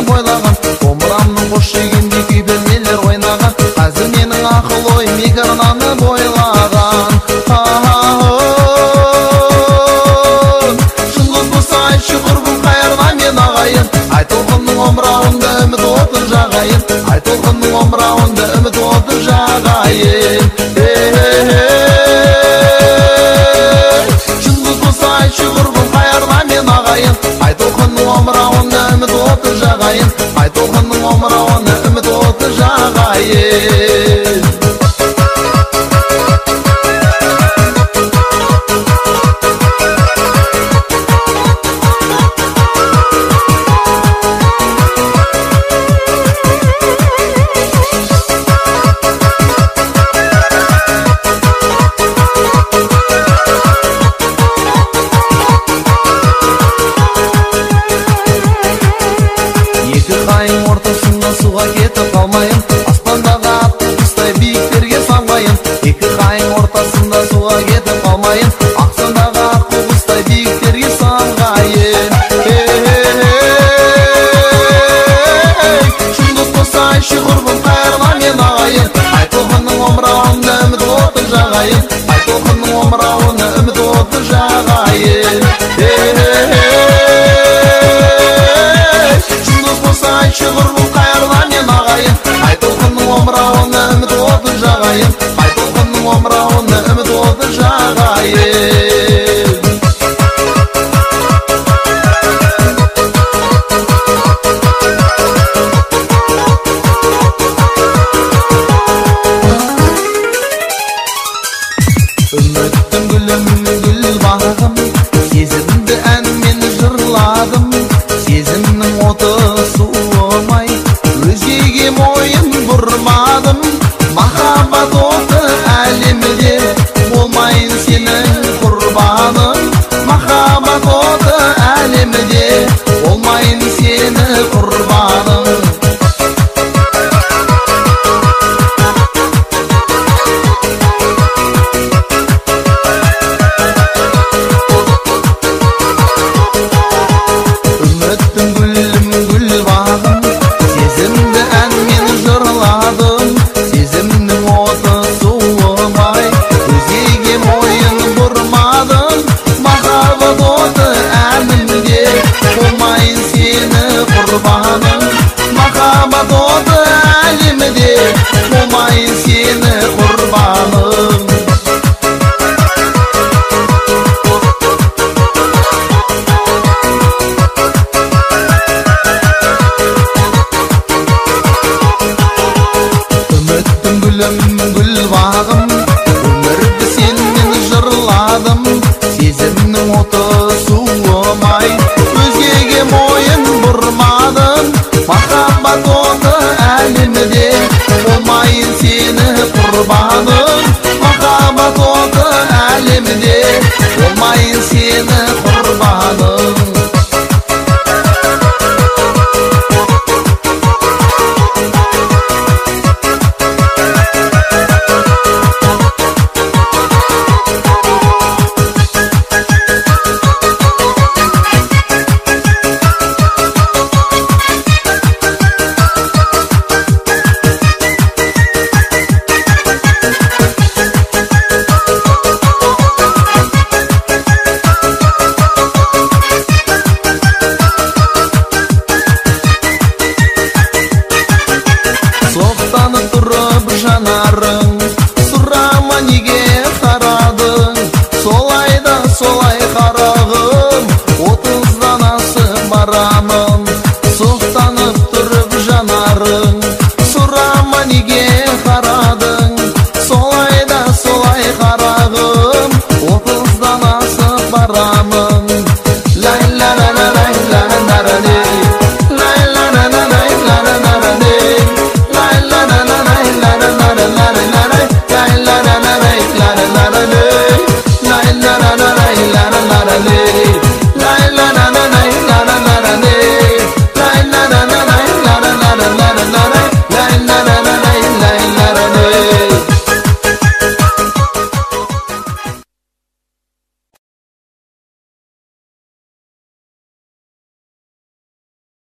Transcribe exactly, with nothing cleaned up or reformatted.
бойлаған, домбырамның қош дегенде күйбелмелер ойнаған. Қазір менің ақыл ойым екі арнаны бойлаған. Шындық болса айтшы құрбым, қайырма мен ағайын. Ай толқынның омырауында үміт оты жағайын. Ай толқынның омырауында үміт оты жағайын. Шындық болса айтшы құрбым, қайырма мен ағайын. Ай толқынның омырауында үміт оты жағайын. Ай толқынның омырауында үміт оты жағайын. Суға кетіп қалмайын, аспандағы атты құстай биіктерге самғайын. Екі қайың ортасында суға кетіп қалмайын, ақсандағы аққу құстай биіктерге самғайын. Шындық болса айтшы құрбым, қайырма мен ағайын. Ай толқынның омырауында үміт оты жағайын. Ай толқынның омырауында үміт оты жағайын. Шындық болса айтшы құрбым, қайырма мен ағайын. Ай толқынның омырауында үміт оты жағайын. Ай толқынның омырауында үміт оты жағайын. Үміттің гүлімнің гүл бағым, сезімді әнмен жырладым. Сезімнің оты суымай, өзгеге мойын бұрмадым. Махаббат оты әлемде, болмайын сенің құрбаның. Махаббат оты әлемде, болмайын сені құрбаның. Үміттің гүлім гүл бағым, сезімді әнмен жырладым. Сезімнің оты суымай, өзгеге мойын бұрмадым. Махаббат оты әлемде, болмайын сені құрбаның. Махаббат оты әлемде, болмайын сені құрбаның.